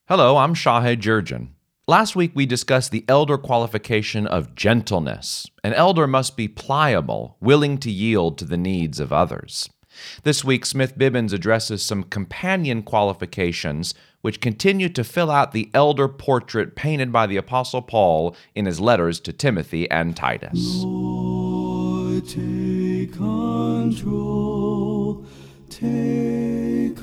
Hello, I'm Shahid Jurjan. Last week we discussed the elder qualification of gentleness. An elder must be pliable, willing to yield to the needs of others. This week, Smith-Bibbins addresses some companion qualifications which continue to fill out the elder portrait painted by the Apostle Paul in his letters to Timothy and Titus. Lord, take control, take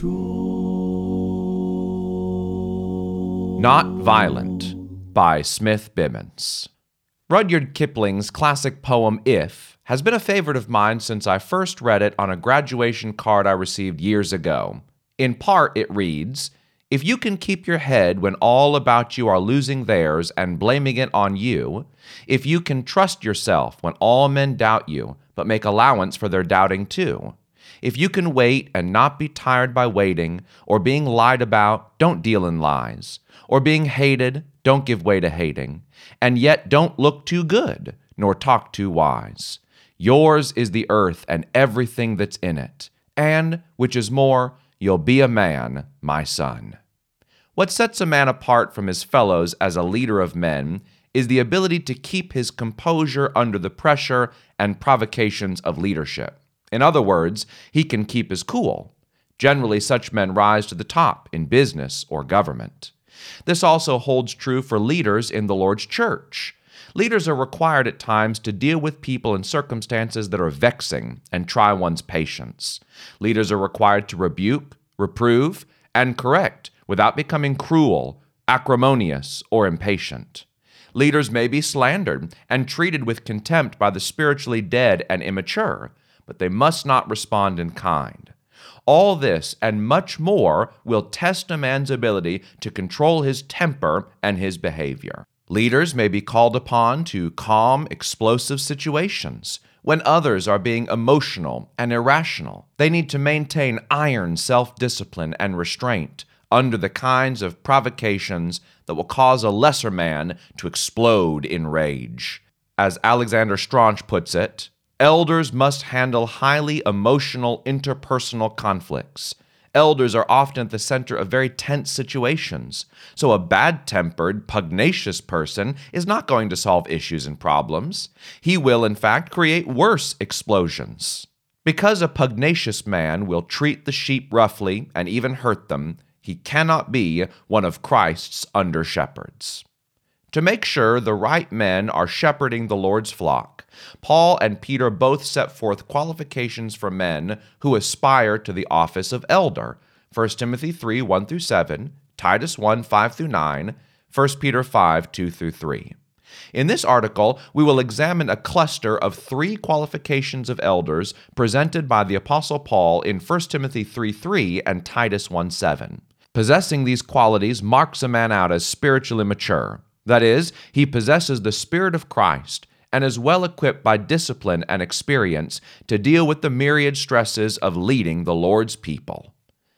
control. Not Violent by Smith-Bibbins. Rudyard Kipling's classic poem, If, has been a favorite of mine since I first read it on a graduation card I received years ago. In part, it reads, "If you can keep your head when all about you are losing theirs and blaming it on you, if you can trust yourself when all men doubt you, but make allowance for their doubting too, if you can wait and not be tired by waiting, or being lied about, don't deal in lies, or being hated, don't give way to hating, and yet don't look too good, nor talk too wise. Yours is the earth and everything that's in it, and, which is more, you'll be a man, my son." What sets a man apart from his fellows as a leader of men is the ability to keep his composure under the pressure and provocations of leadership. In other words, he can keep his cool. Generally, such men rise to the top in business or government. This also holds true for leaders in the Lord's church. Leaders are required at times to deal with people and circumstances that are vexing and try one's patience. Leaders are required to rebuke, reprove, and correct without becoming cruel, acrimonious, or impatient. Leaders may be slandered and treated with contempt by the spiritually dead and immature, but they must not respond in kind. All this and much more will test a man's ability to control his temper and his behavior. Leaders may be called upon to calm explosive situations. When others are being emotional and irrational, they need to maintain iron self-discipline and restraint under the kinds of provocations that will cause a lesser man to explode in rage. As Alexander Straunch puts it, elders must handle highly emotional interpersonal conflicts. Elders are often at the center of very tense situations, so a bad-tempered, pugnacious person is not going to solve issues and problems. He will, in fact, create worse explosions. Because a pugnacious man will treat the sheep roughly and even hurt them, he cannot be one of Christ's under-shepherds. To make sure the right men are shepherding the Lord's flock, Paul and Peter both set forth qualifications for men who aspire to the office of elder, 1 Timothy 3, 1-7, Titus 1, 5-9, 1 Peter 5, 2-3. In this article, we will examine a cluster of 3 qualifications of elders presented by the Apostle Paul in 1 Timothy 3:3 and Titus 1:7. Possessing these qualities marks a man out as spiritually mature. That is, he possesses the Spirit of Christ and is well equipped by discipline and experience to deal with the myriad stresses of leading the Lord's people.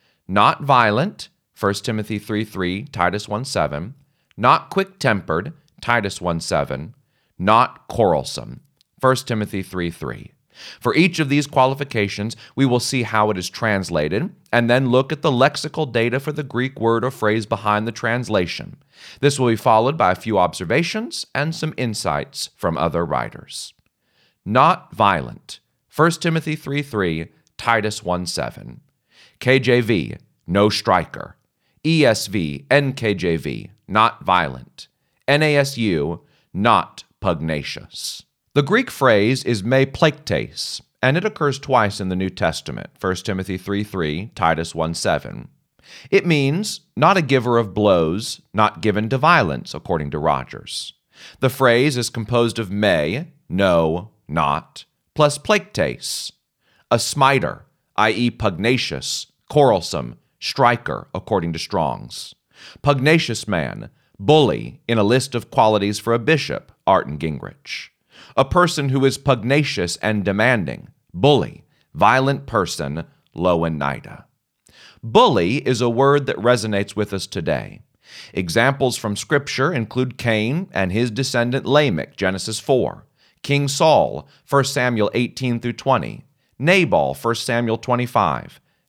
Not violent, 1 Timothy 3:3, Titus 1:7. Not quick-tempered, Titus 1:7. Not quarrelsome, 1 Timothy 3:3. For each of these qualifications, we will see how it is translated, and then look at the lexical data for the Greek word or phrase behind the translation. This will be followed by a few observations and some insights from other writers. Not violent, 1 Timothy 3:3, Titus 1:7. KJV, no striker. ESV, NKJV, not violent. NASU, not pugnacious. The Greek phrase is me plektes, and it occurs twice in the New Testament, 1 Timothy 3:3, Titus 1:7. It means not a giver of blows, not given to violence, according to Rogers. The phrase is composed of me, no, not, plus plektes, a smiter, i.e. pugnacious, quarrelsome, striker, according to Strong's. Pugnacious man, bully in a list of qualities for a bishop, Arndt and Gingrich. A person who is pugnacious and demanding, bully, violent person, Lowenida. Bully is a word that resonates with us today. Examples from Scripture include Cain and his descendant Lamech, Genesis 4, King Saul, 1 Samuel 18-20, Nabal, 1 Samuel 25,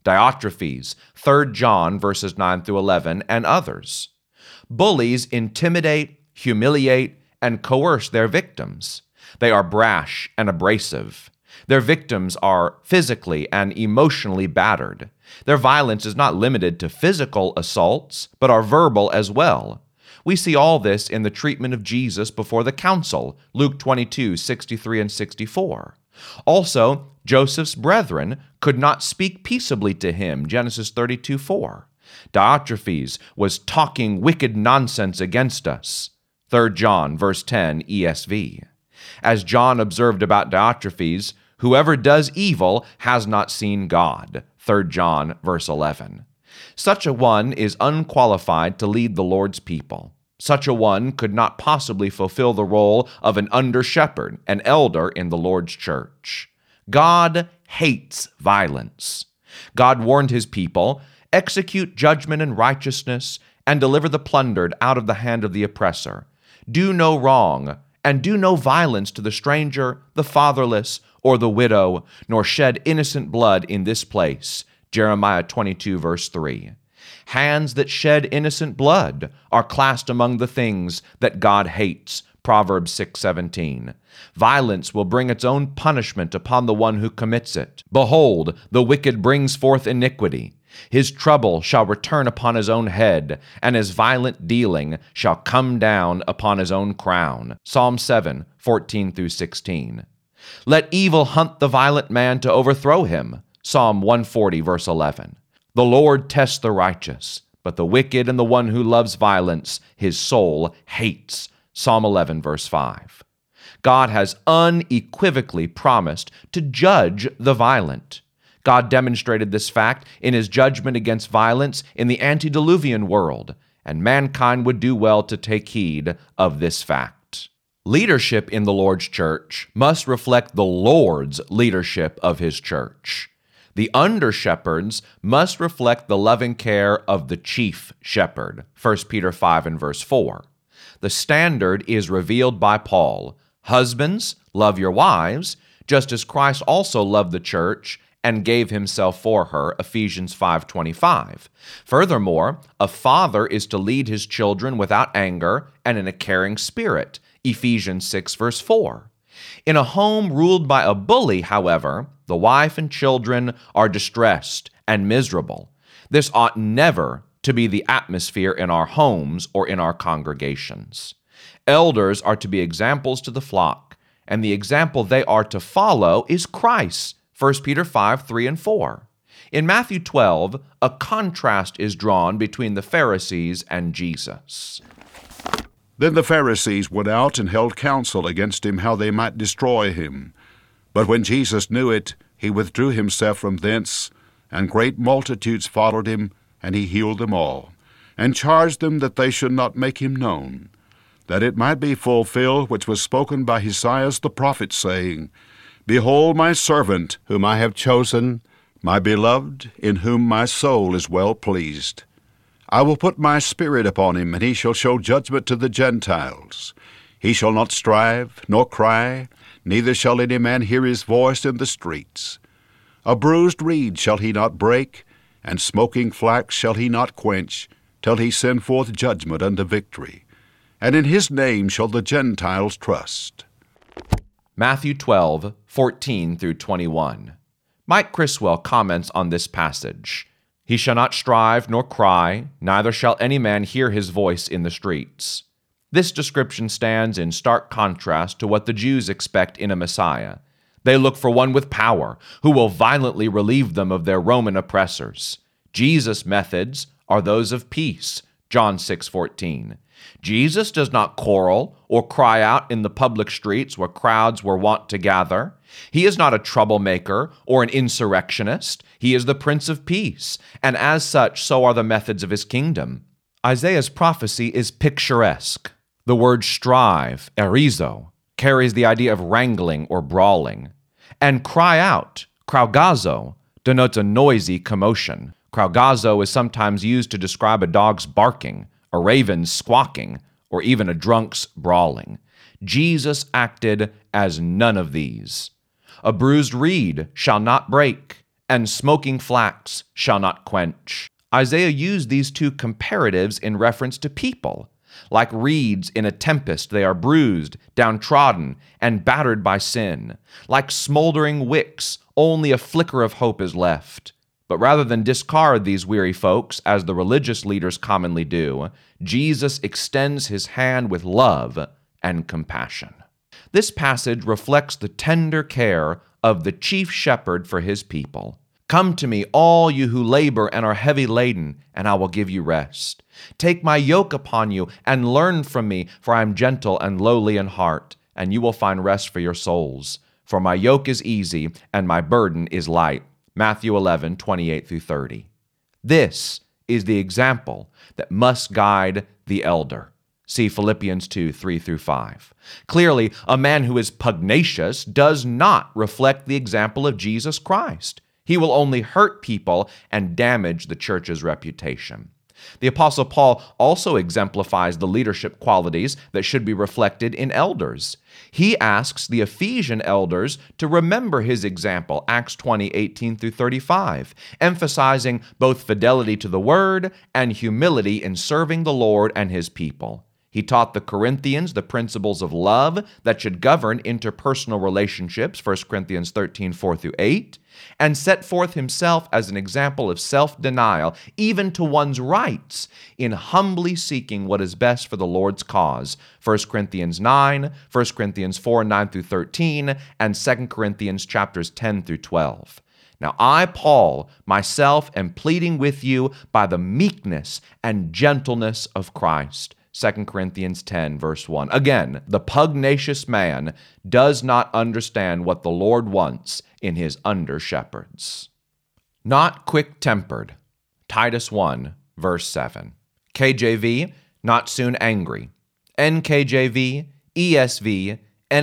Diotrephes, 3 John verses 9 through 11, and others. Bullies intimidate, humiliate, and coerce their victims. They are brash and abrasive. Their victims are physically and emotionally battered. Their violence is not limited to physical assaults, but are verbal as well. We see all this in the treatment of Jesus before the council, Luke 22, 63 and 64. Also, Joseph's brethren could not speak peaceably to him, Genesis 32, 4. Diotrephes was talking wicked nonsense against us, 3 John, verse 10, ESV. As John observed about Diotrephes, whoever does evil has not seen God, 3 John, verse 11. Such a one is unqualified to lead the Lord's people. Such a one could not possibly fulfill the role of an under-shepherd, an elder in the Lord's church. God hates violence. God warned his people, execute judgment and righteousness, and deliver the plundered out of the hand of the oppressor. Do no wrong, and do no violence to the stranger, the fatherless, or the widow, nor shed innocent blood in this place. Jeremiah 22, verse 3. Hands that shed innocent blood are classed among the things that God hates. Proverbs 6:17. Violence will bring its own punishment upon the one who commits it. Behold, the wicked brings forth iniquity. His trouble shall return upon his own head, and his violent dealing shall come down upon his own crown. Psalm 7, 14 through 16. Let evil hunt the violent man to overthrow him. Psalm 140, verse 11. The Lord tests the righteous, but the wicked and the one who loves violence, his soul hates. Psalm 11, verse 5. God has unequivocally promised to judge the violent. God demonstrated this fact in his judgment against violence in the antediluvian world, and mankind would do well to take heed of this fact. Leadership in the Lord's church must reflect the Lord's leadership of his church. The under-shepherds must reflect the loving care of the chief shepherd, 1 Peter 5 and verse 4. The standard is revealed by Paul. Husbands, love your wives, just as Christ also loved the church and gave himself for her, Ephesians 5:25. Furthermore, a father is to lead his children without anger and in a caring spirit, Ephesians 6 verse 4. In a home ruled by a bully, however, the wife and children are distressed and miserable. This ought never to be the atmosphere in our homes or in our congregations. Elders are to be examples to the flock, and the example they are to follow is Christ, 1 Peter 5, 3 and 4. In Matthew 12, a contrast is drawn between the Pharisees and Jesus. Then the Pharisees went out and held counsel against him how they might destroy him. But when Jesus knew it, he withdrew himself from thence, and great multitudes followed him, and he healed them all, and charged them that they should not make him known, that it might be fulfilled which was spoken by Esaias the prophet, saying, Behold my servant, whom I have chosen, my beloved, in whom my soul is well pleased. I will put my spirit upon him, and he shall show judgment to the Gentiles. He shall not strive, nor cry, neither shall any man hear his voice in the streets. A bruised reed shall he not break, and smoking flax shall he not quench, till he send forth judgment unto victory. And in his name shall the Gentiles trust. Matthew 12, 14 through 21. Mike Criswell comments on this passage. He shall not strive nor cry, neither shall any man hear his voice in the streets. This description stands in stark contrast to what the Jews expect in a Messiah. They look for one with power, who will violently relieve them of their Roman oppressors. Jesus' methods are those of peace, John 6:14. Jesus does not quarrel or cry out in the public streets where crowds were wont to gather. He is not a troublemaker or an insurrectionist. He is the Prince of Peace, and as such, so are the methods of his kingdom. Isaiah's prophecy is picturesque. The word strive, erizo, carries the idea of wrangling or brawling. And cry out, kraugazo, denotes a noisy commotion. Kraugazo is sometimes used to describe a dog's barking, a raven's squawking, or even a drunk's brawling. Jesus acted as none of these. A bruised reed shall not break, and smoking flax shall not quench. Isaiah used these two comparatives in reference to people. Like reeds in a tempest, they are bruised, downtrodden, and battered by sin. Like smoldering wicks, only a flicker of hope is left. But rather than discard these weary folks, as the religious leaders commonly do, Jesus extends his hand with love and compassion. This passage reflects the tender care of the chief shepherd for his people. Come to me, all you who labor and are heavy laden, and I will give you rest. Take my yoke upon you and learn from me, for I am gentle and lowly in heart, and you will find rest for your souls. For my yoke is easy and my burden is light. Matthew 11:28-30. This is the example that must guide the elder. See Philippians 2:3-5. Clearly, a man who is pugnacious does not reflect the example of Jesus Christ. He will only hurt people and damage the church's reputation. The Apostle Paul also exemplifies the leadership qualities that should be reflected in elders. He asks the Ephesian elders to remember his example, Acts 20:18-35, emphasizing both fidelity to the word and humility in serving the Lord and his people. He taught the Corinthians the principles of love that should govern interpersonal relationships, 1 Corinthians 13:4-8, and set forth himself as an example of self-denial, even to one's rights, in humbly seeking what is best for the Lord's cause, 1 Corinthians 9, 1 Corinthians 4:9-13, and 2 Corinthians chapters 10-12. Now I, Paul, myself am pleading with you by the meekness and gentleness of Christ. 2 Corinthians 10, verse 1. Again, the pugnacious man does not understand what the Lord wants in his under-shepherds. Not quick-tempered. Titus 1, verse 7. KJV, not soon angry. NKJV, ESV,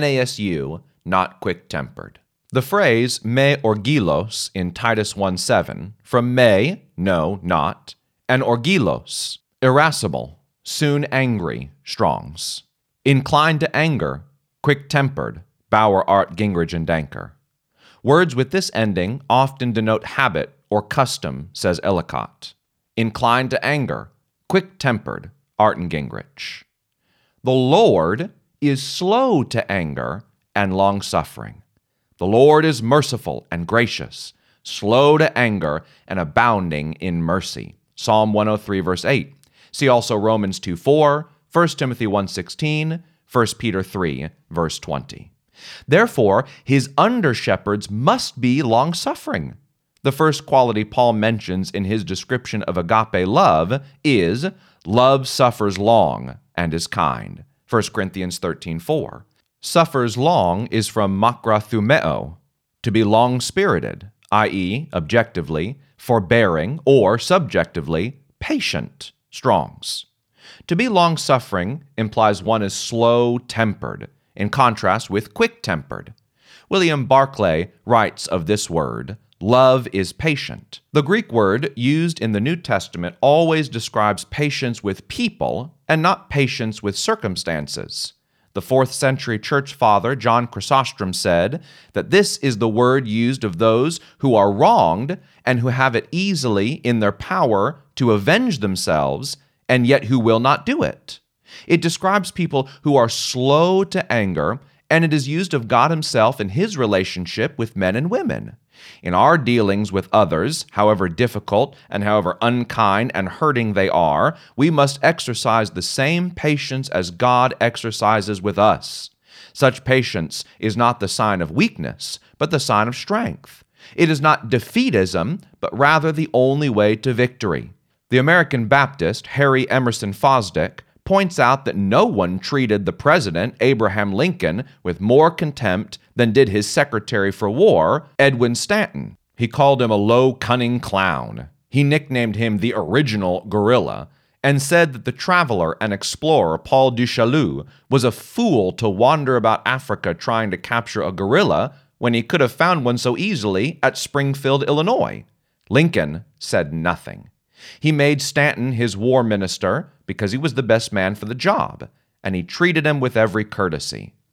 NASU, not quick-tempered. The phrase me orgilos in Titus 1:7, from me, no, not, and orgilos, irascible, soon angry, Strong's. Inclined to anger, quick-tempered, Bauer, Art, Gingrich, and Danker. Words with this ending often denote habit or custom, says Ellicott. Inclined to anger, quick-tempered, Art and Gingrich. The Lord is slow to anger and long-suffering. The Lord is merciful and gracious, slow to anger and abounding in mercy. Psalm 103, verse 8. See also Romans 2:4, 1 Timothy 1:16, 1 Peter 3, verse 20. Therefore, his under-shepherds must be long-suffering. The first quality Paul mentions in his description of agape love is, love suffers long and is kind. 1 Corinthians 13:4. Suffers long is from makrathumeo, to be long-spirited, i.e., objectively, forbearing, or subjectively, patient. Strong's. To be long-suffering implies one is slow-tempered, in contrast with quick-tempered. William Barclay writes of this word, love is patient. The Greek word used in the New Testament always describes patience with people and not patience with circumstances. The 4th century church father John Chrysostom said that this is the word used of those who are wronged and who have it easily in their power to avenge themselves, and yet who will not do it. It describes people who are slow to anger, and it is used of God himself in his relationship with men and women. In our dealings with others, however difficult and however unkind and hurting they are, we must exercise the same patience as God exercises with us. Such patience is not the sign of weakness, but the sign of strength. It is not defeatism, but rather the only way to victory. The American Baptist Harry Emerson Fosdick points out that no one treated the president, Abraham Lincoln, with more contempt than did his Secretary for War, Edwin Stanton. He called him a low, cunning clown. He nicknamed him the original gorilla, and said that the traveler and explorer Paul du Chaillu was a fool to wander about Africa trying to capture a gorilla when he could have found one so easily at Springfield, Illinois. Lincoln said nothing. He made Stanton his war minister because he was the best man for the job, and he treated him with every courtesy.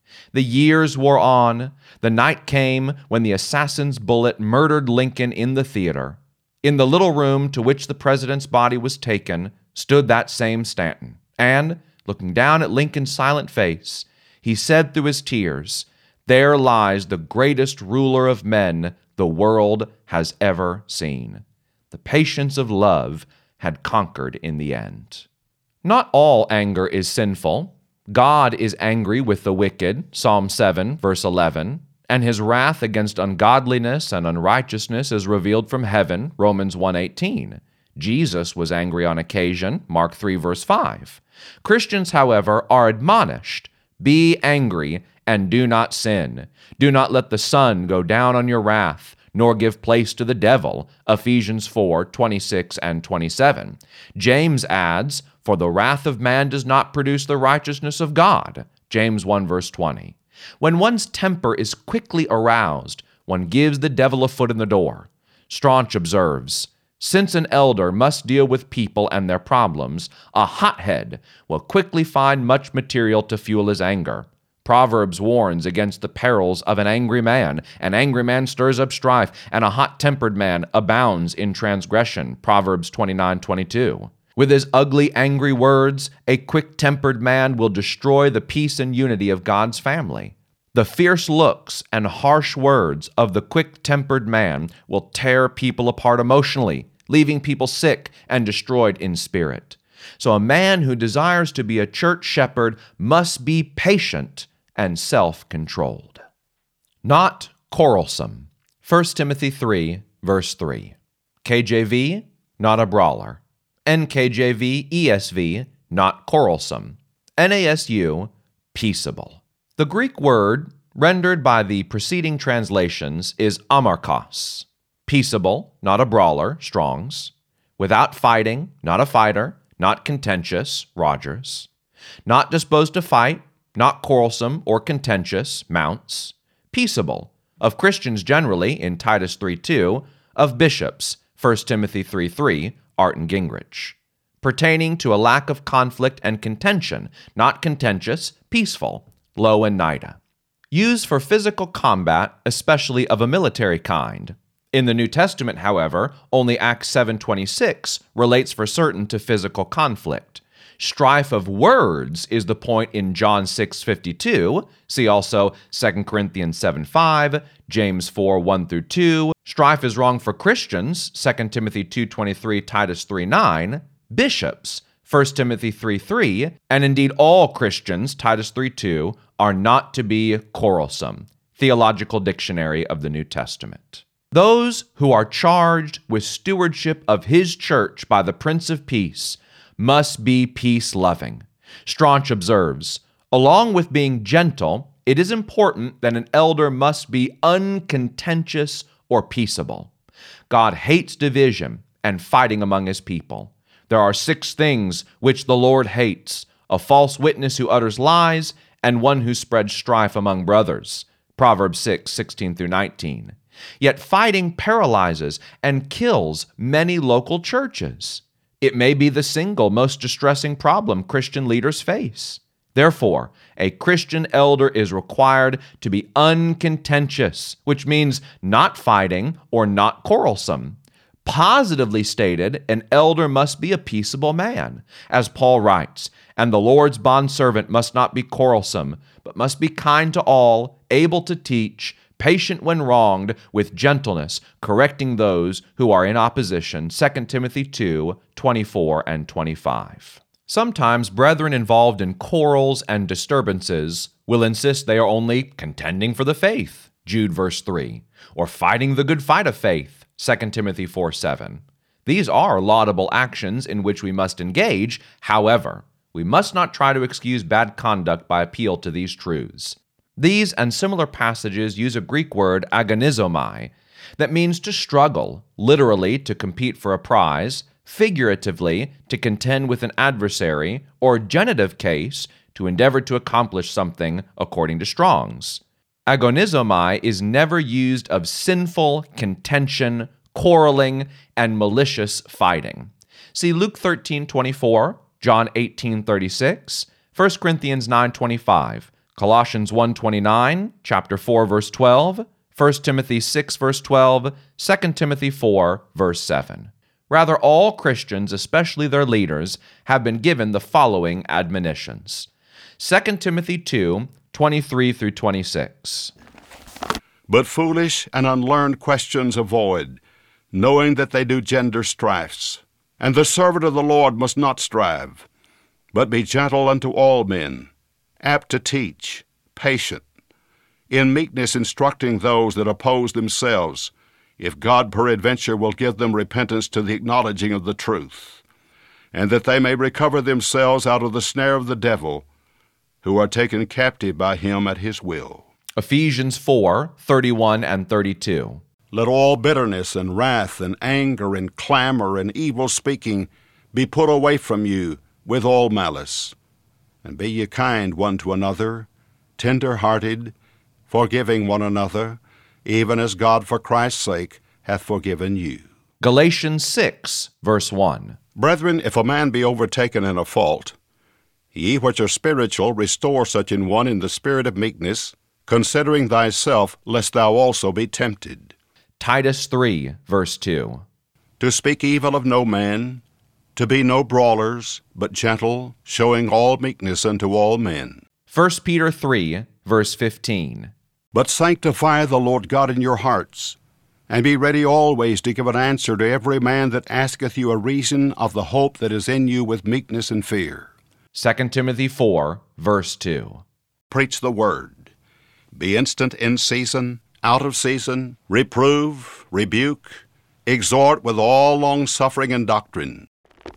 The years wore on. The night came when the assassin's bullet murdered Lincoln in the theater. In the little room to which the president's body was taken stood that same Stanton, and, looking down at Lincoln's silent face, he said through his tears, "There lies the greatest ruler of men the world has ever seen." The patience of love had conquered in the end. Not all anger is sinful. God is angry with the wicked, Psalm 7, verse 11, and his wrath against ungodliness and unrighteousness is revealed from heaven, Romans 1:18. Jesus was angry on occasion, Mark 3, verse 5. Christians, however, are admonished, "Be angry and do not sin. Do not let the sun go down on your wrath, nor give place to the devil," Ephesians 4, 26 and 27. James adds, "For the wrath of man does not produce the righteousness of God," James 1, verse 20. When one's temper is quickly aroused, one gives the devil a foot in the door. Straunch observes, "Since an elder must deal with people and their problems, a hothead will quickly find much material to fuel his anger." Proverbs warns against the perils of an angry man. An angry man stirs up strife, and a hot-tempered man abounds in transgression. Proverbs 29:22. With his ugly, angry words, a quick-tempered man will destroy the peace and unity of God's family. The fierce looks and harsh words of the quick-tempered man will tear people apart emotionally, leaving people sick and destroyed in spirit. So a man who desires to be a church shepherd must be patient and self-controlled. Not quarrelsome. 1 Timothy 3, verse 3. KJV, not a brawler. NKJV, ESV, not quarrelsome. NASU, peaceable. The Greek word rendered by the preceding translations is amarkos. Peaceable, not a brawler, Strong's. Without fighting, not a fighter, not contentious, Rogers. Not disposed to fight, not quarrelsome or contentious, Mounts. Peaceable, of Christians generally, in Titus 3:2, of bishops, 1 Timothy 3:3, Art and Gingrich. Pertaining to a lack of conflict and contention, not contentious, peaceful, Lowe and Nida. Used for physical combat, especially of a military kind. In the New Testament, however, only Acts 7:26 relates for certain to physical conflict. Strife of words is the point in John 6:52. See also 2 Corinthians 7:5, James 4:1-2. Strife is wrong for Christians, 2 Timothy 2:23, Titus 3:9. Bishops, 1 Timothy 3:3, and indeed all Christians, Titus 3:2, are not to be quarrelsome. Theological Dictionary of the New Testament. Those who are charged with stewardship of his church by the Prince of Peace must be peace-loving. Straunch observes, along with being gentle, it is important that an elder must be uncontentious or peaceable. God hates division and fighting among his people. There are 6 things which the Lord hates: a false witness who utters lies, and one who spreads strife among brothers. Proverbs 6:16-19. Yet fighting paralyzes and kills many local churches. It may be the single most distressing problem Christian leaders face. Therefore, a Christian elder is required to be uncontentious, which means not fighting or not quarrelsome. Positively stated, an elder must be a peaceable man. As Paul writes, "And the Lord's bondservant must not be quarrelsome, but must be kind to all, able to teach, patient when wronged, with gentleness, correcting those who are in opposition." 2 Timothy 2:24-25. Sometimes brethren involved in quarrels and disturbances will insist they are only contending for the faith, Jude verse 3, or fighting the good fight of faith, 2 Timothy 4:7. These are laudable actions in which we must engage. However, we must not try to excuse bad conduct by appeal to these truths. These and similar passages use a Greek word, agonizomai, that means to struggle, literally to compete for a prize, figuratively to contend with an adversary, or genitive case, to endeavor to accomplish something according to Strong's. Agonizomai is never used of sinful contention, quarreling, and malicious fighting. See Luke 13:24, John 18:36, 1 Corinthians 9:25, Colossians 1:29, chapter 4, verse 12, 1 Timothy 6, verse 12, 2 Timothy 4, verse 7. Rather, all Christians, especially their leaders, have been given the following admonitions. 2 Timothy 2, 23 through 26. But foolish and unlearned questions avoid, knowing that they do gender strifes. And the servant of the Lord must not strive, but be gentle unto all men, apt to teach, patient, in meekness instructing those that oppose themselves, if God peradventure will give them repentance to the acknowledging of the truth, and that they may recover themselves out of the snare of the devil, who are taken captive by him at his will. Ephesians 4, 31 and 32. Let all bitterness and wrath and anger and clamor and evil speaking be put away from you with all malice. And be ye kind one to another, tender-hearted, forgiving one another, even as God for Christ's sake hath forgiven you. Galatians 6, verse 1. Brethren, if a man be overtaken in a fault, ye which are spiritual restore such an one in the spirit of meekness, considering thyself, lest thou also be tempted. Titus 3, verse 2. To speak evil of no man, to be no brawlers, but gentle, showing all meekness unto all men. 1 Peter 3, verse 15. But sanctify the Lord God in your hearts, and be ready always to give an answer to every man that asketh you a reason of the hope that is in you with meekness and fear. 2 Timothy 4, verse 2. Preach the word. Be instant in season, out of season, reprove, rebuke, exhort with all longsuffering and doctrine.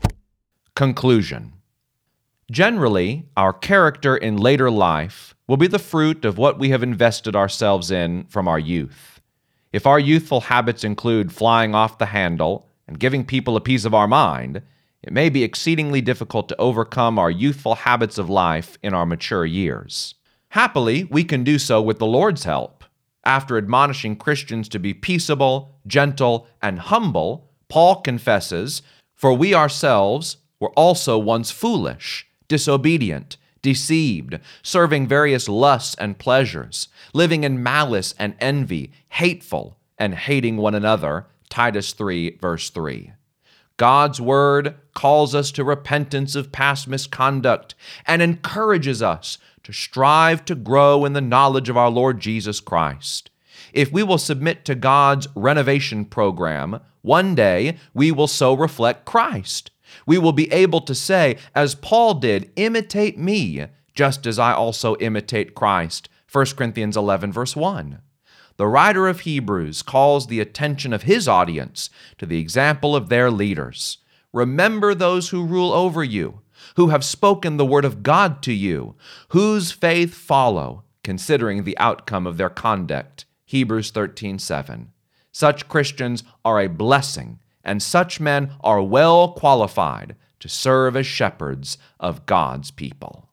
Conclusion. Generally, our character in later life will be the fruit of what we have invested ourselves in from our youth. If our youthful habits include flying off the handle and giving people a piece of our mind, it may be exceedingly difficult to overcome our youthful habits of life in our mature years. Happily, we can do so with the Lord's help. After admonishing Christians to be peaceable, gentle, and humble, Paul confesses, "For we ourselves were also once foolish, disobedient, deceived, serving various lusts and pleasures, living in malice and envy, hateful, and hating one another." Titus 3, verse 3. God's word calls us to repentance of past misconduct and encourages us to strive to grow in the knowledge of our Lord Jesus Christ. If we will submit to God's renovation program, one day we will so reflect Christ. We will be able to say, as Paul did, "Imitate me, just as I also imitate Christ." 1 Corinthians 11, verse 1. The writer of Hebrews calls the attention of his audience to the example of their leaders. Remember those who rule over you, who have spoken the word of God to you, whose faith follow, considering the outcome of their conduct. Hebrews 13:7. Such Christians are a blessing, and such men are well qualified to serve as shepherds of God's people.